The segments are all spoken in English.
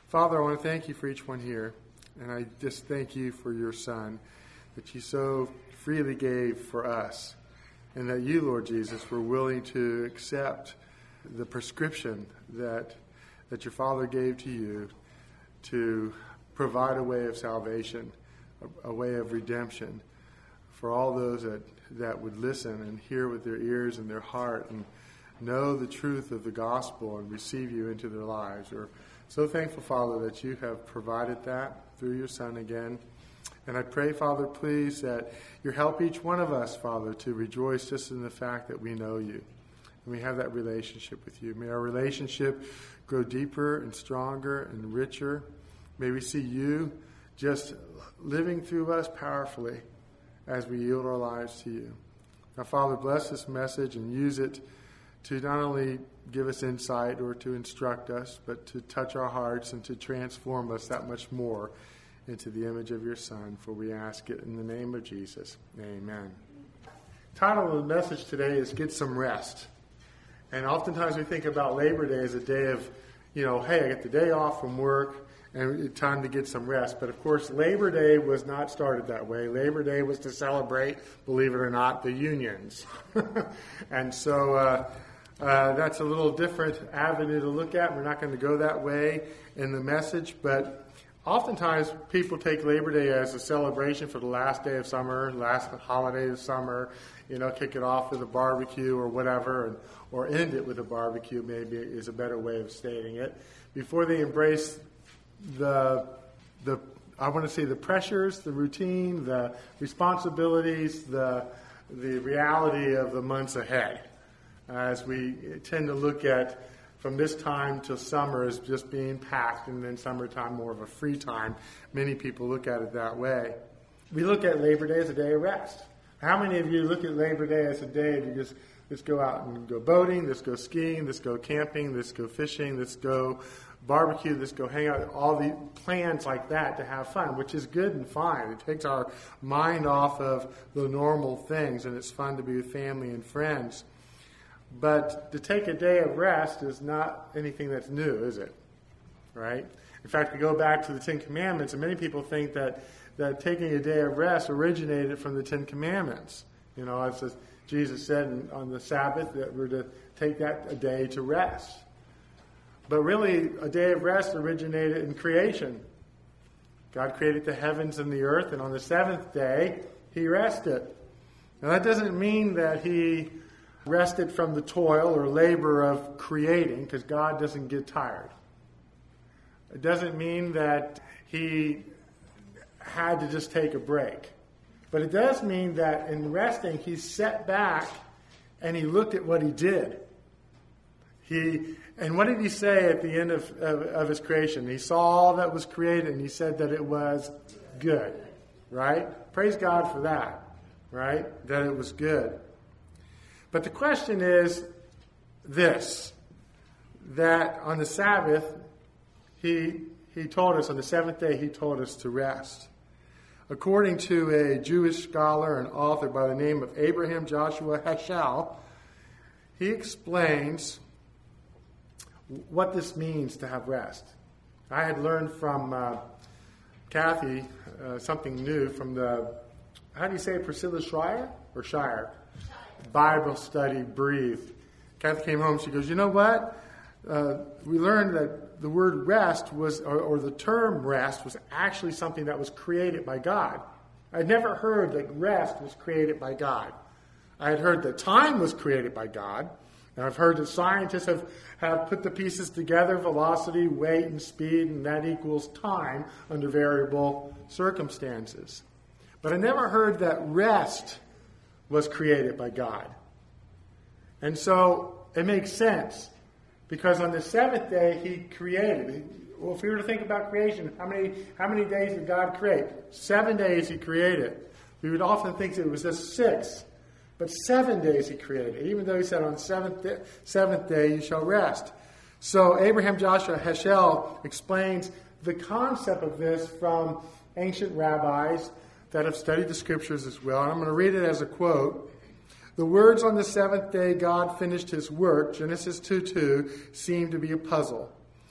Father, I want to thank you for each one here. And I just thank you for your Son, that you so freely gave for us. And that you, Lord Jesus, were willing to accept the prescription that your Father gave to you to provide a way of salvation, a way of redemption for all those that would listen and hear with their ears and their heart and know the truth of the gospel and receive you into their lives. We're so thankful, Father, that you have provided that through your Son again. And I pray, Father, please, that you help each one of us, Father, to rejoice just in the fact that we know you and we have that relationship with you. May our relationship grow deeper and stronger and richer. May we see you just living through us powerfully as we yield our lives to you. Now, Father, bless this message and use it to not only give us insight or to instruct us, but to touch our hearts and to transform us that much more into the image of your Son, for we ask it in the name of Jesus. Amen. The title of the message today is Get Some Rest. And oftentimes we think about Labor Day as a day of, hey, I get the day off from work and it's time to get some rest. But of course, Labor Day was not started that way. Labor Day was to celebrate, believe it or not, the unions. And so that's a little different avenue to look at. We're not going to go that way in the message, but oftentimes people take Labor Day as a celebration for the last day of summer, last holiday of summer, kick it off with a barbecue or whatever, or end it with a barbecue maybe is a better way of stating it, before they embrace the pressures, the routine, the responsibilities, the reality of the months ahead. As we tend to look at from this time till summer as just being packed, and then summertime more of a free time. Many people look at it that way. We look at Labor Day as a day of rest. How many of you look at Labor Day as a day to just let's go out and go boating, let's go skiing, let's go camping, let's go fishing, let's go barbecue, let's go hang out, all the plans like that to have fun, which is good and fine. It takes our mind off of the normal things, and it's fun to be with family and friends. But to take a day of rest is not anything that's new, is it? Right? In fact, we go back to the Ten Commandments, and many people think that taking a day of rest originated from the Ten Commandments. As Jesus said on the Sabbath that we're to take that a day to rest. But really, a day of rest originated in creation. God created the heavens and the earth, and on the seventh day, he rested. Now, that doesn't mean that he rested from the toil or labor of creating, because God doesn't get tired. It doesn't mean that he had to just take a break. But it does mean that in resting, he sat back and he looked at what he did. And what did he say at the end of his creation? He saw all that was created and he said that it was good. Right? Praise God for that. Right? That it was good. But the question is this, that on the Sabbath, he told us, on the seventh day, he told us to rest. According to a Jewish scholar and author by the name of Abraham Joshua Heschel, he explains what this means to have rest. I had learned from Kathy something new from how do you say it, Priscilla Schreier or Shire? Bible study, Breathe. Kathy came home, she goes, you know what? We learned that the word rest was, or the term rest was actually something that was created by God. I'd never heard that rest was created by God. I had heard that time was created by God. And I've heard that scientists have put the pieces together, velocity, weight, and speed, and that equals time under variable circumstances. But I never heard that rest was created by God. And so it makes sense, because on the seventh day he created. Well, if we were to think about creation, how many days did God create? 7 days he created. We would often think that it was just 6. But 7 days he created, even though he said on seventh day you shall rest. So Abraham Joshua Heschel explains the concept of this from ancient rabbis that have studied the scriptures as well. And I'm going to read it as a quote. The words on the seventh day God finished his work, Genesis 2:2, seem to be a puzzle.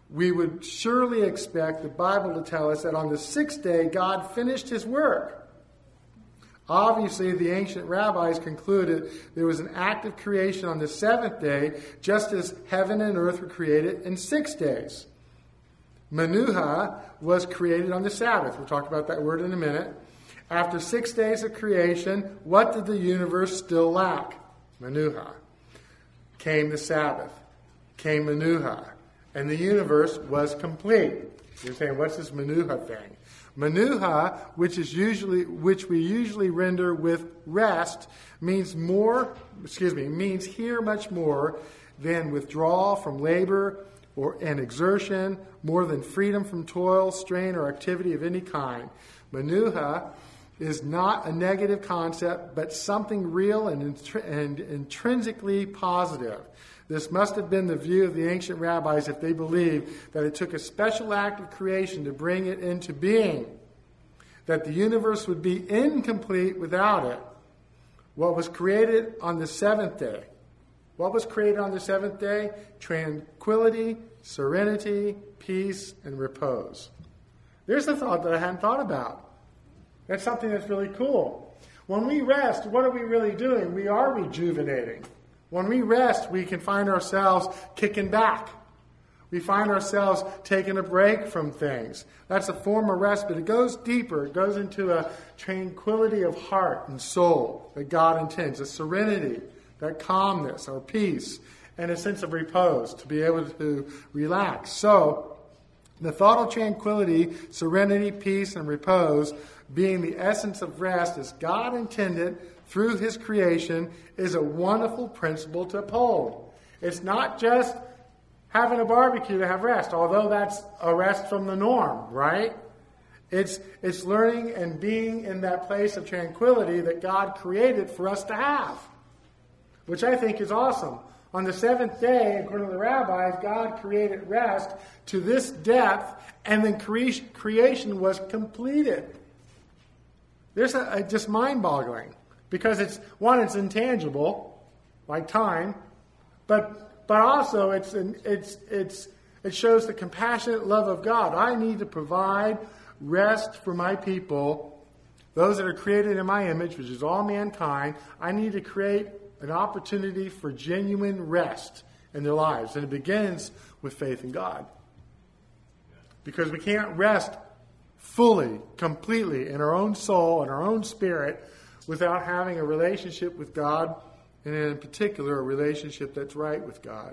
we would surely expect the Bible to tell us that on the sixth day, God finished his work. Obviously, the ancient rabbis concluded there was an act of creation on the seventh day, just as heaven and earth were created in 6 days. Menuha was created on the Sabbath. We'll talk about that word in a minute. After 6 days of creation, what did the universe still lack? Menuha. Came the Sabbath. Came Menuha. And the universe was complete. You're saying, what's this Menuha thing? Menuha, which we usually render with rest, means here much more than withdrawal from labor and exertion, more than freedom from toil, strain, or activity of any kind. Menuha is not a negative concept, but something real and intrinsically positive. This must have been the view of the ancient rabbis if they believed that it took a special act of creation to bring it into being, that the universe would be incomplete without it. What was created on the seventh day? What was created on the seventh day? Tranquility, serenity, peace, and repose. There's a thought that I hadn't thought about. That's something that's really cool. When we rest, what are we really doing? We are rejuvenating. When we rest, we can find ourselves kicking back. We find ourselves taking a break from things. That's a form of rest, but it goes deeper. It goes into a tranquility of heart and soul that God intends, a serenity, that calmness or peace, and a sense of repose to be able to relax. So, the thought of tranquility, serenity, peace, and repose being the essence of rest as God intended through his creation is a wonderful principle to uphold. It's not just having a barbecue to have rest, although that's a rest from the norm, right? It's learning and being in that place of tranquility that God created for us to have, which I think is awesome. On the seventh day, according to the rabbis, God created rest to this depth, and then creation was completed. There's just mind-boggling, because it's intangible, like time, but also it shows the compassionate love of God. I need to provide rest for my people, those that are created in my image, which is all mankind. I need to create an opportunity for genuine rest in their lives. And it begins with faith in God. Because we can't rest fully, completely in our own soul and our own spirit without having a relationship with God, and in particular, a relationship that's right with God.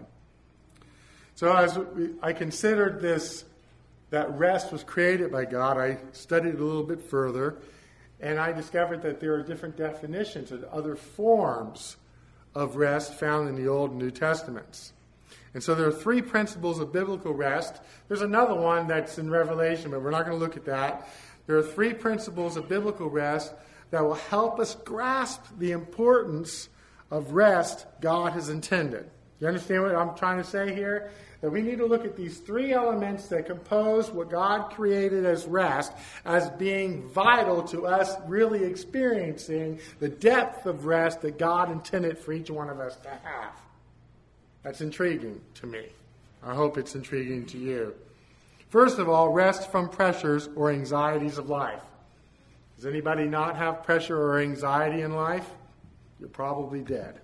So as I considered that rest was created by God, I studied it a little bit further, and I discovered that there are different definitions and other forms of rest found in the Old and New Testaments. And so there are 3 principles of biblical rest. There's another one that's in Revelation, but we're not going to look at that. There are 3 principles of biblical rest that will help us grasp the importance of rest God has intended. You understand what I'm trying to say here? That we need to look at these 3 elements that compose what God created as rest as being vital to us really experiencing the depth of rest that God intended for each one of us to have. That's intriguing to me. I hope it's intriguing to you. First of all, rest from pressures or anxieties of life. Does anybody not have pressure or anxiety in life? You're probably dead.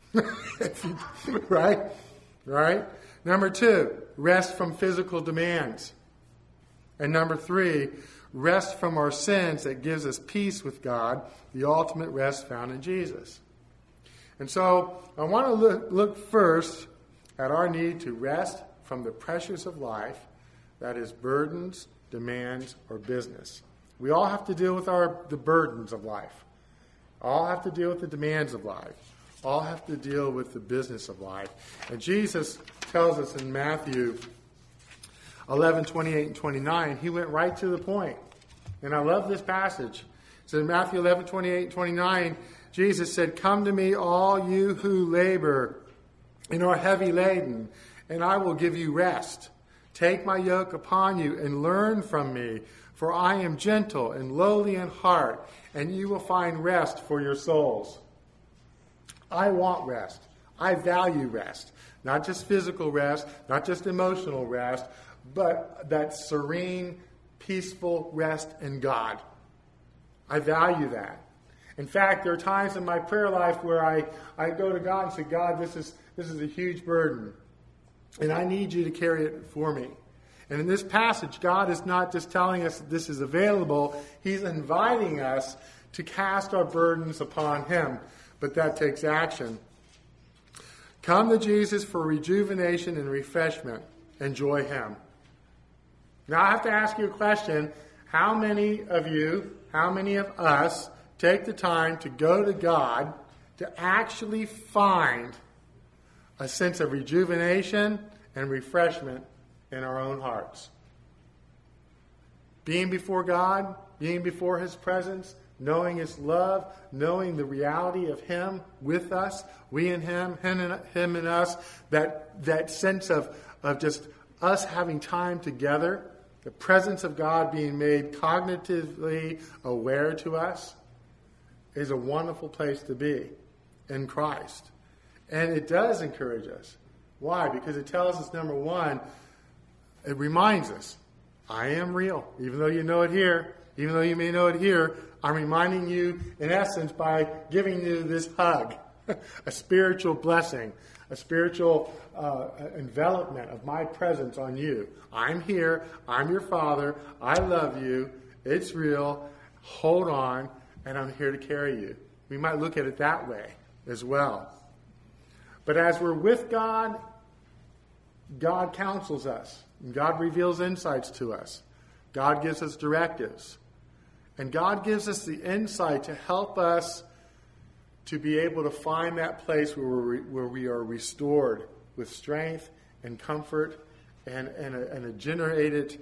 Right? Right? Number 2, rest from physical demands. And number 3, rest from our sins that gives us peace with God, the ultimate rest found in Jesus. And so I want to look first at our need to rest from the pressures of life, that is burdens, demands, or business. We all have to deal with the burdens of life. All have to deal with the demands of life. All have to deal with the business of life. And Jesus tells us in Matthew 11:28 and 29, he went right to the point. And I love this passage. So in Matthew 11:28 and 29, Jesus said, "Come to me, all you who labor and are heavy laden, and I will give you rest. Take my yoke upon you and learn from me, for I am gentle and lowly in heart, and you will find rest for your souls." I want rest. I value rest. Not just physical rest, not just emotional rest, but that serene, peaceful rest in God. I value that. In fact, there are times in my prayer life where I go to God and say, God, this is a huge burden, and I need you to carry it for me. And in this passage, God is not just telling us that this is available. He's inviting us to cast our burdens upon him. But that takes action. Come to Jesus for rejuvenation and refreshment. Enjoy him. Now I have to ask you a question. How many of you, how many of us take the time to go to God to actually find a sense of rejuvenation and refreshment in our own hearts? Being before God, being before his presence, knowing his love, knowing the reality of him with us, we and him and us, that sense of just us having time together, the presence of God being made cognitively aware to us, is a wonderful place to be in Christ. And it does encourage us. Why? Because it tells us, number one, it reminds us, I am real. Even though you know it here, even though you may know it here, I'm reminding you, in essence, by giving you this hug, a spiritual blessing, a spiritual envelopment of my presence on you. I'm here. I'm your Father. I love you. It's real. Hold on. And I'm here to carry you. We might look at it that way as well. But as we're with God, God counsels us. And God reveals insights to us. God gives us directives. And God gives us the insight to help us to be able to find that place where we are restored with strength and comfort and a generated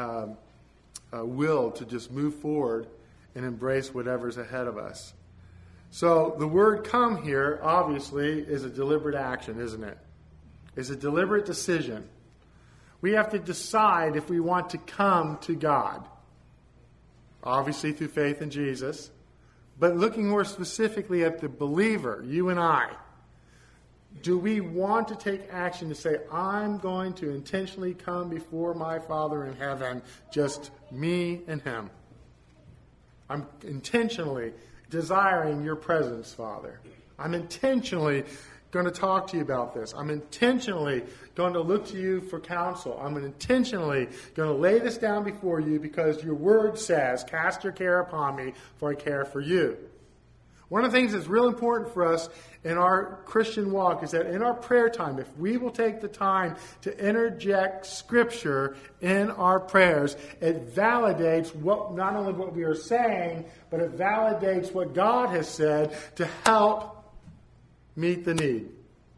will to just move forward and embrace whatever's ahead of us. So the word come here, obviously, is a deliberate action, isn't it? It's a deliberate decision. We have to decide if we want to come to God. Obviously through faith in Jesus. But looking more specifically at the believer, you and I, do we want to take action to say, I'm going to intentionally come before my Father in heaven, just me and him? I'm intentionally desiring your presence, Father. I'm intentionally going to talk to you about this. I'm intentionally going to look to you for counsel. I'm intentionally going to lay this down before you because your word says, cast your care upon me, for I care for you. One of the things that's real important for us in our Christian walk is that in our prayer time, if we will take the time to interject Scripture in our prayers, it validates not only what we are saying, but it validates what God has said to help meet the need.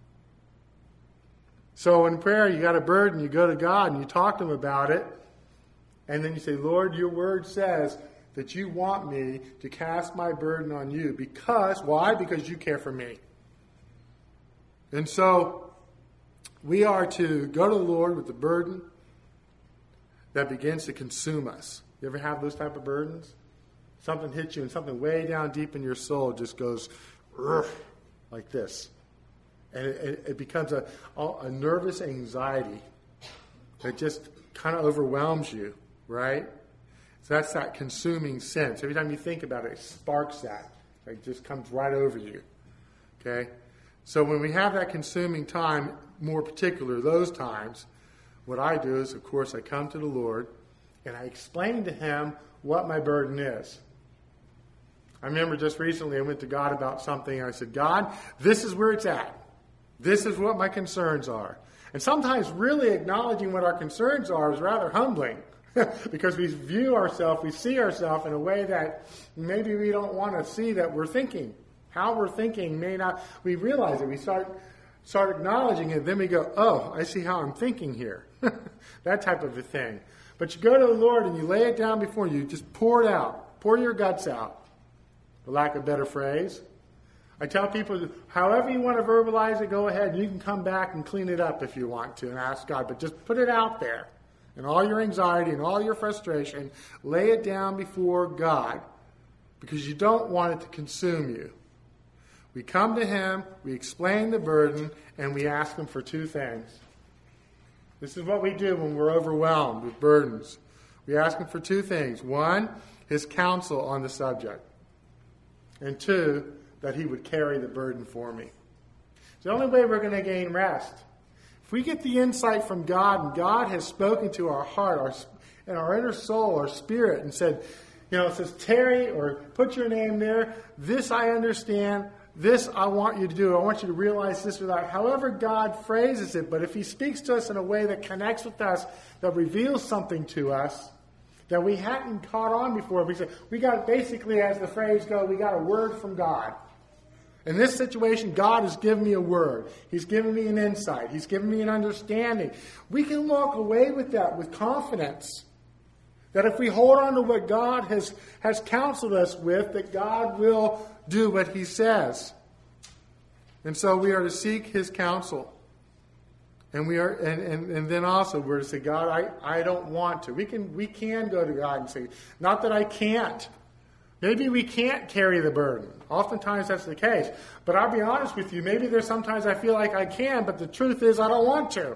So in prayer, you got a burden, you go to God and you talk to him about it, and then you say, Lord, your word says that you want me to cast my burden on you. Because, why? Because you care for me. And so we are to go to the Lord with the burden that begins to consume us. You ever have those type of burdens? Something hits you and something way down deep in your soul just goes like this. And it becomes a nervous anxiety that just kind of overwhelms you, right? So that's that consuming sense. Every time you think about it, it sparks that. It just comes right over you. Okay? So when we have that consuming time, more particular, those times, what I do is, of course, I come to the Lord and I explain to him what my burden is. I remember just recently I went to God about something and I said, God, this is where it's at. This is what my concerns are. And sometimes really acknowledging what our concerns are is rather humbling because we view ourselves, we see ourselves in a way that maybe we don't want to see that we're thinking. How we're thinking may not, we realize it. We start acknowledging it, then we go, oh, I see how I'm thinking here. That type of a thing. But you go to the Lord and you lay it down before you, just pour it out. Pour your guts out, for lack of a better phrase. I tell people, however you want to verbalize it, go ahead. You can come back and clean it up if you want to and ask God. But just put it out there. And all your anxiety and all your frustration, lay it down before God because you don't want it to consume you. We come to him, we explain the burden, and we ask him for two things. This is what we do when we're overwhelmed with burdens. We ask him for two things. one, his counsel on the subject. And two, that he would carry the burden for me. It's the only way we're going to gain rest. If we get the insight from God, and God has spoken to our heart, and our inner soul, our spirit, and said, it says, Terry, or put your name there. This I understand. This I want you to do. I want you to realize this or that. However God phrases it, but if he speaks to us in a way that connects with us, that reveals something to us that we hadn't caught on before, we got basically, as the phrase goes, we got a word from God. In this situation, God has given me a word. He's given me an insight. He's given me an understanding. We can walk away with that with confidence. That if we hold on to what God has counseled us with, that God will do what he says. And so we are to seek his counsel. And we are, and then also we're to say, God, I don't want to. We can go to God and say, not that I can't. Maybe we can't carry the burden. Oftentimes that's the case. But I'll be honest with you, maybe there's sometimes I feel like I can, but the truth is I don't want to.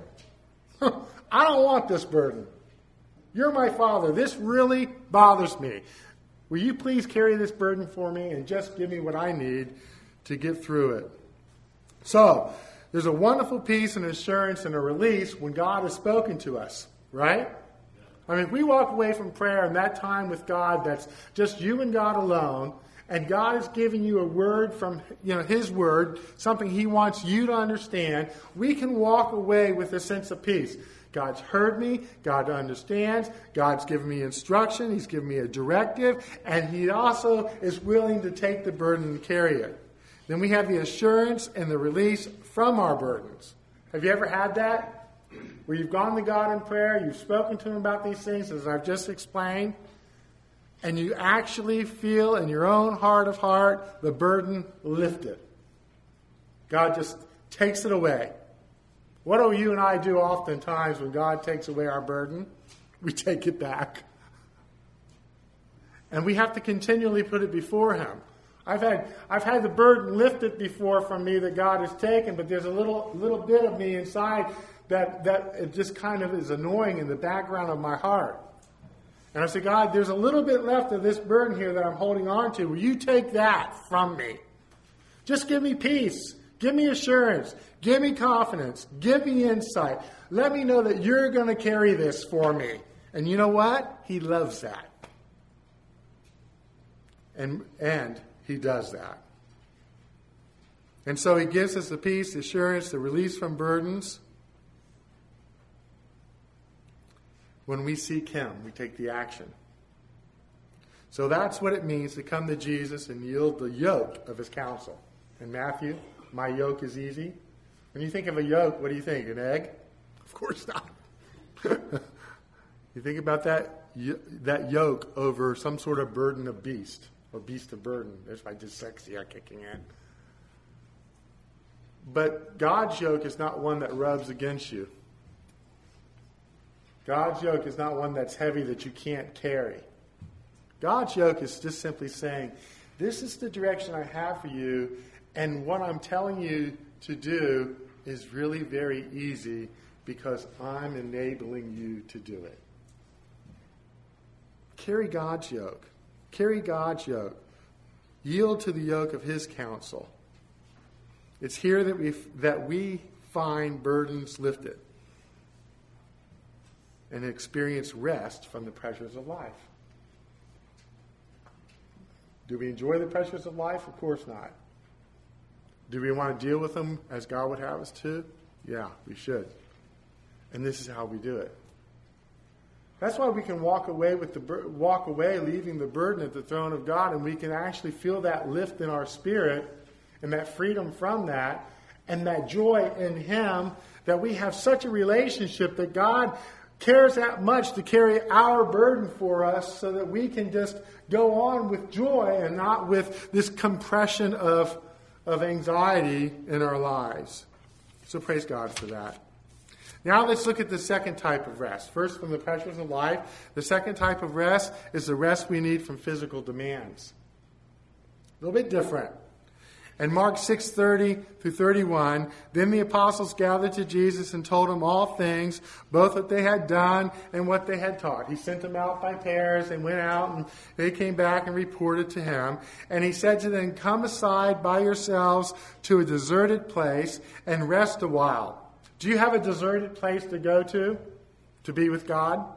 I don't want this burden. You're my Father. This really bothers me. Will you please carry this burden for me and just give me what I need to get through it? So, there's a wonderful peace and assurance and a release when God has spoken to us, right? I mean, if we walk away from prayer and that time with God that's just you and God alone, and God is giving you a word from his word, something he wants you to understand, we can walk away with a sense of peace. God's heard me, God understands, God's given me instruction, he's given me a directive, and he also is willing to take the burden and carry it. Then we have the assurance and the release from our burdens. Have you ever had that? Where you've gone to God in prayer, you've spoken to him about these things, as I've just explained, and you actually feel in your own heart of heart the burden lifted. God just takes it away. What do you and I do oftentimes when God takes away our burden? We take it back. And we have to continually put it before him. I've had the burden lifted before from me that God has taken, but there's a little bit of me inside that it just kind of is annoying in the background of my heart. And I say, God, there's a little bit left of this burden here that I'm holding on to. Will you take that from me? Just give me peace. Give me assurance. Give me confidence. Give me insight. Let me know that you're going to carry this for me. And you know what? He loves that. And he does that. And so he gives us the peace, the assurance, the release from burdens. When we seek him, we take the action. So that's what it means to come to Jesus and yield the yoke of his counsel. In Matthew, my yoke is easy. When you think of a yoke, what do you think? An egg? Of course not. You think about that yoke over some sort of burden of beast, or beast of burden. There's my dyslexia kicking in. But God's yoke is not one that rubs against you. God's yoke is not one that's heavy that you can't carry. God's yoke is just simply saying, this is the direction I have for you, and what I'm telling you to do is really very easy because I'm enabling you to do it. Carry God's yoke. Carry God's yoke. Yield to the yoke of his counsel. It's here that we find burdens lifted and experience rest from the pressures of life. Do we enjoy the pressures of life? Of course not. Do we want to deal with them as God would have us to? Yeah, we should. And this is how we do it. That's why we can walk away leaving the burden at the throne of God, and we can actually feel that lift in our spirit and that freedom from that and that joy in him, that we have such a relationship that God cares that much to carry our burden for us so that we can just go on with joy and not with this compression of anxiety in our lives. So praise God for that. Now let's look at the second type of rest. First, from the pressures of life. The second type of rest is the rest we need from physical demands. A little bit different. And Mark 6:30 through 31, then the apostles gathered to Jesus and told him all things, both what they had done and what they had taught. He sent them out by pairs and went out, and they came back and reported to him. And he said to them, come aside by yourselves to a deserted place and rest a while. Do you have a deserted place to go to be with God?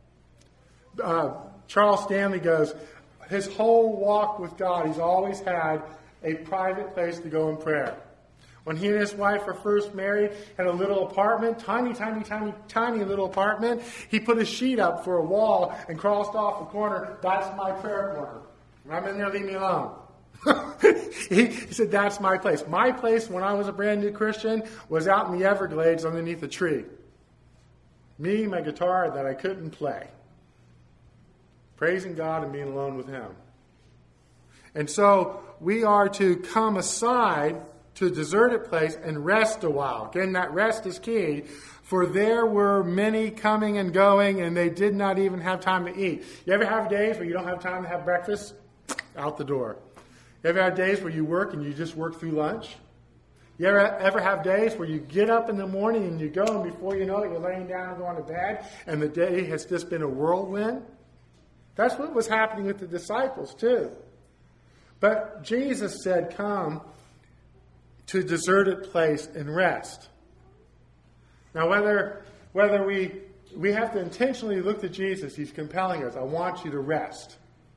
Charles Stanley goes, his whole walk with God, he's always had a private place to go in prayer. When he and his wife were first married, had a little apartment, tiny little apartment, he put a sheet up for a wall and crossed off a corner, that's my prayer corner. I'm in there, leave me alone. He said, that's my place. My place when I was a brand new Christian was out in the Everglades underneath a tree. Me, my guitar that I couldn't play. Praising God and being alone with him. And so we are to come aside to a deserted place and rest a while. Again, that rest is key. For there were many coming and going, and they did not even have time to eat. You ever have days where you don't have time to have breakfast? Out the door. You ever have days where you work and you just work through lunch? You ever have days where you get up in the morning and you go, and before you know it, you're laying down and going to bed, and the day has just been a whirlwind? That's what was happening with the disciples, too. But Jesus said, come to a deserted place and rest. Now, whether we have to intentionally look to Jesus, he's compelling us. I want you to rest.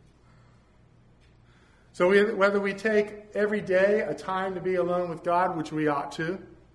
So whether we take every day a time to be alone with God, which we ought to,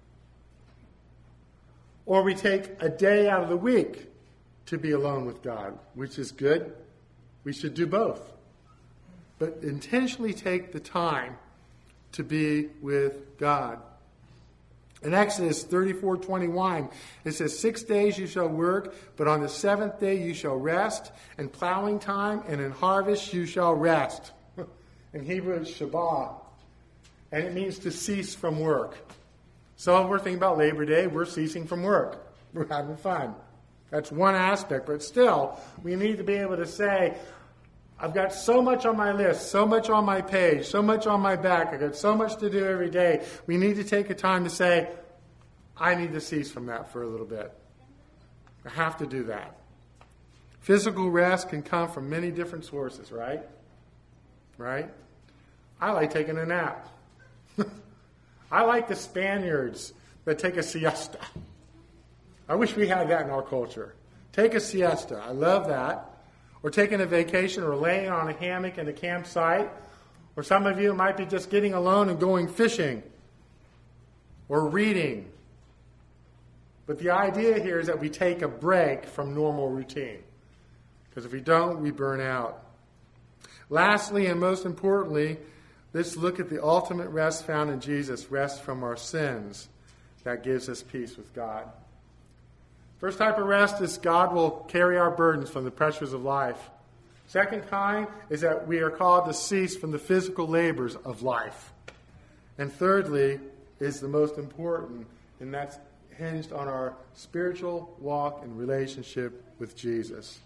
or we take a day out of the week to be alone with God, which is good, we should do both. But intentionally take the time to be with God. In Exodus 34:21, it says, 6 days you shall work, but on the seventh day you shall rest. In plowing time and in harvest you shall rest. In Hebrew it's Shabbat. And it means to cease from work. So we're thinking about Labor Day, we're ceasing from work. We're having fun. That's one aspect. But still, we need to be able to say, I've got so much on my list, so much on my page, so much on my back. I've got so much to do every day. We need to take a time to say, I need to cease from that for a little bit. I have to do that. Physical rest can come from many different sources, right? Right? I like taking a nap. I like the Spaniards that take a siesta. I wish we had that in our culture. Take a siesta. I love that. Or taking a vacation, or laying on a hammock in a campsite. Or some of you, it might be just getting alone and going fishing. Or reading. But the idea here is that we take a break from normal routine. Because if we don't, we burn out. Lastly, and most importantly, let's look at the ultimate rest found in Jesus, rest from our sins. That gives us peace with God. First type of rest is God will carry our burdens from the pressures of life. Second kind is that we are called to cease from the physical labors of life. And thirdly is the most important, and that's hinged on our spiritual walk and relationship with Jesus.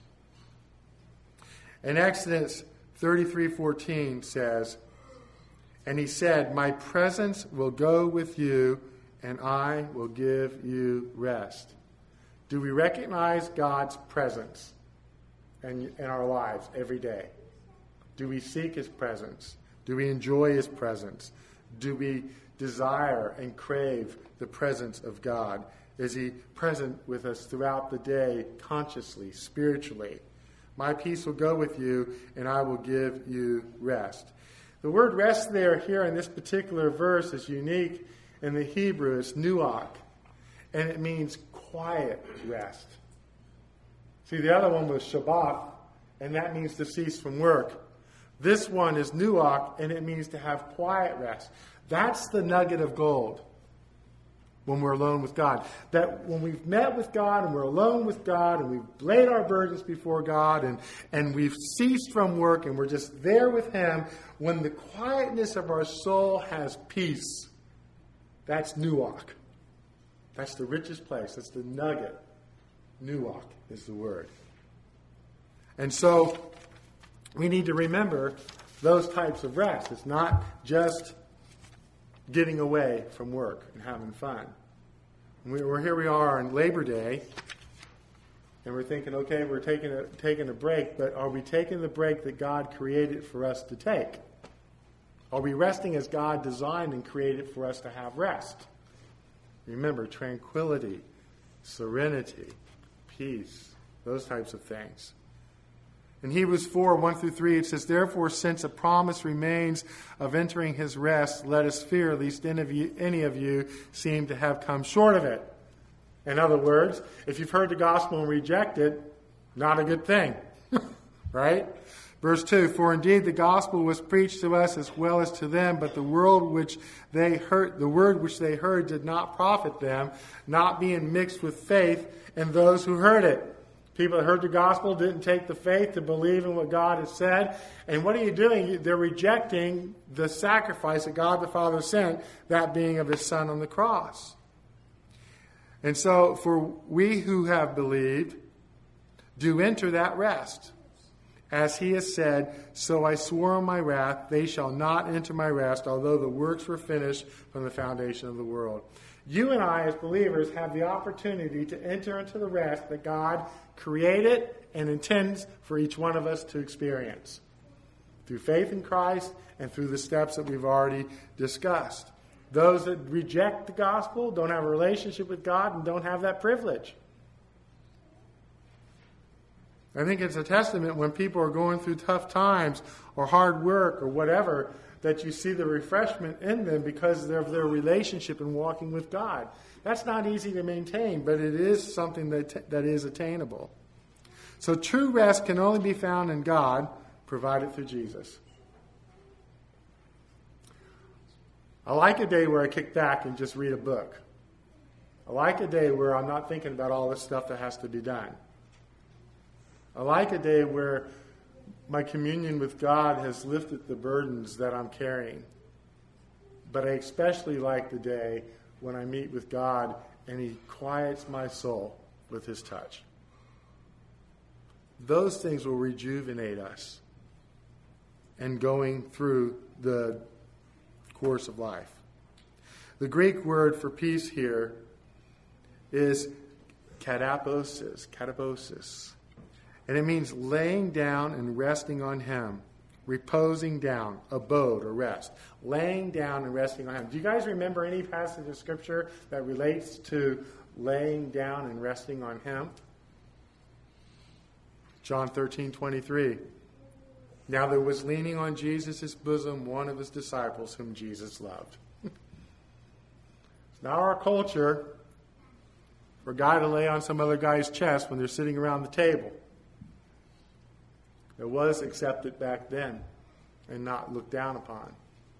In Exodus 33:14 says, and he said, my presence will go with you, and I will give you rest. Do we recognize God's presence in our lives every day? Do we seek his presence? Do we enjoy his presence? Do we desire and crave the presence of God? Is he present with us throughout the day, consciously, spiritually? My peace will go with you, and I will give you rest. The word rest there here in this particular verse is unique in the Hebrew. It's nuach, and it means quiet rest. See, the other one was Shabbat, and that means to cease from work. This one is nuach, and it means to have quiet rest. That's the nugget of gold when we're alone with God. That when we've met with God and we're alone with God and we've laid our burdens before God and we've ceased from work and we're just there with him, when the quietness of our soul has peace, that's nuach. That's the richest place. That's the nugget. Nuach is the word. And so we need to remember those types of rest. It's not just getting away from work and having fun. Here we are on Labor Day, and we're thinking, okay, we're taking a break, but are we taking the break that God created for us to take? Are we resting as God designed and created for us to have rest? Remember, tranquility, serenity, peace, those types of things. In Hebrews 4, 1 through 3, it says, "Therefore, since a promise remains of entering his rest, let us fear lest any of you seem to have come short of it." In other words, if you've heard the gospel and reject it, not a good thing. Right? Verse 2, "For indeed the gospel was preached to us as well as to them, but the word which they heard did not profit them, not being mixed with faith in those who heard it." People that heard the gospel didn't take the faith to believe in what God has said. And what are you doing? They're rejecting the sacrifice that God the Father sent, that being of his Son on the cross. And so, for we who have believed do enter that rest. As he has said, "So I swore in my wrath, they shall not enter my rest, although the works were finished from the foundation of the world." You and I, as believers, have the opportunity to enter into the rest that God created and intends for each one of us to experience through faith in Christ and through the steps that we've already discussed. Those that reject the gospel don't have a relationship with God and don't have that privilege. I think it's a testament when people are going through tough times or hard work or whatever, that you see the refreshment in them because of their relationship and walking with God. That's not easy to maintain, but it is something that is attainable. So true rest can only be found in God, provided through Jesus. I like a day where I kick back and just read a book. I like a day where I'm not thinking about all this stuff that has to be done. I like a day where my communion with God has lifted the burdens that I'm carrying. But I especially like the day when I meet with God and he quiets my soul with his touch. Those things will rejuvenate us and going through the course of life. The Greek word for peace here is kataposis. And it means laying down and resting on him. Reposing down, abode or rest. Laying down and resting on him. Do you guys remember any passage of Scripture that relates to laying down and resting on him? John 13:23. Now there was leaning on Jesus' bosom one of his disciples whom Jesus loved. It's not our culture for a guy to lay on some other guy's chest when they're sitting around the table. It was accepted back then and not looked down upon.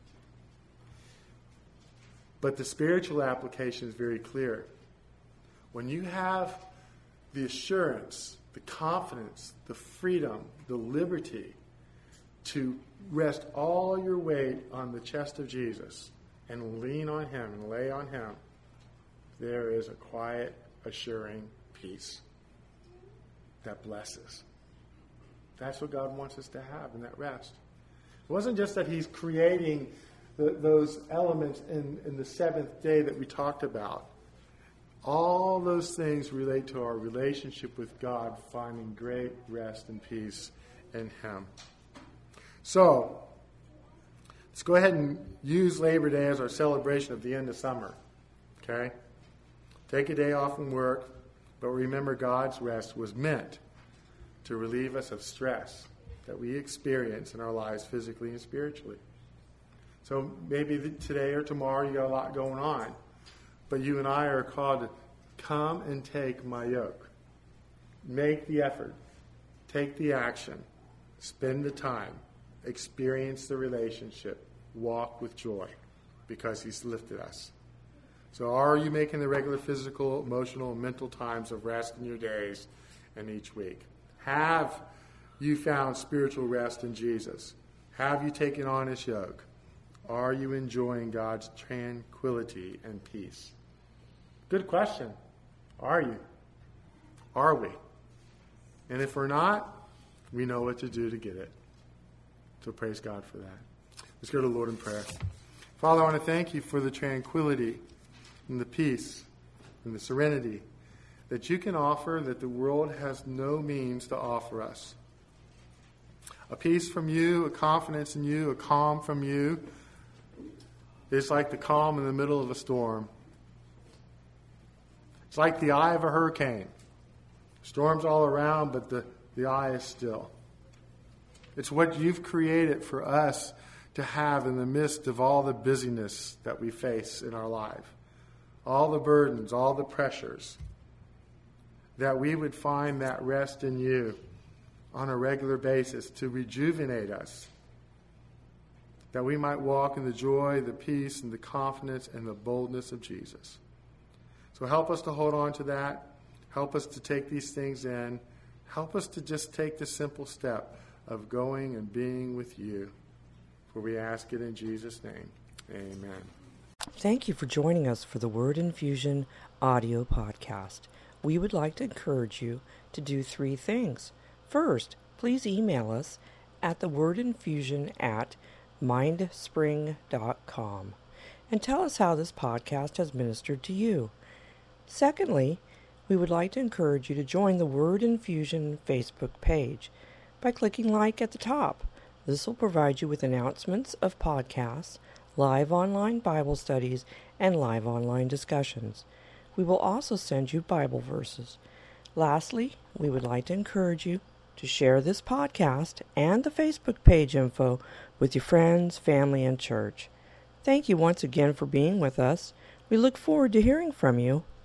But the spiritual application is very clear. When you have the assurance, the confidence, the freedom, the liberty to rest all your weight on the chest of Jesus and lean on him and lay on him, there is a quiet, assuring peace that blesses. That's what God wants us to have in that rest. It wasn't just that he's creating those elements in the seventh day that we talked about. All those things relate to our relationship with God, finding great rest and peace in him. So, let's go ahead and use Labor Day as our celebration of the end of summer. Okay? Take a day off from work, but remember God's rest was meant to relieve us of stress that we experience in our lives physically and spiritually. So maybe today or tomorrow you got a lot going on, but you and I are called to come and take my yoke. Make the effort. Take the action. Spend the time. Experience the relationship. Walk with joy because he's lifted us. So are you making the regular physical, emotional, and mental times of rest in your days and each week? Have you found spiritual rest in Jesus? Have you taken on his yoke? Are you enjoying God's tranquility and peace? Good question. Are you? Are we? And if we're not, we know what to do to get it. So praise God for that. Let's go to the Lord in prayer. Father, I want to thank you for the tranquility and the peace and the serenity that you can offer that the world has no means to offer us. A peace from you, a confidence in you, a calm from you is like the calm in the middle of a storm. It's like the eye of a hurricane. Storms all around, but the eye is still. It's what you've created for us to have in the midst of all the busyness that we face in our life. All the burdens, all the pressures. That we would find that rest in you on a regular basis to rejuvenate us. That we might walk in the joy, the peace, and the confidence and the boldness of Jesus. So help us to hold on to that. Help us to take these things in. Help us to just take the simple step of going and being with you. For we ask it in Jesus' name. Amen. Thank you for joining us for the Word Infusion audio podcast. We would like to encourage you to do 3 things. First, please email us at thewordinfusion@mindspring.com and tell us how this podcast has ministered to you. Secondly, we would like to encourage you to join the Word Infusion Facebook page by clicking like at the top. This will provide you with announcements of podcasts, live online Bible studies, and live online discussions. We will also send you Bible verses. Lastly, we would like to encourage you to share this podcast and the Facebook page info with your friends, family, and church. Thank you once again for being with us. We look forward to hearing from you.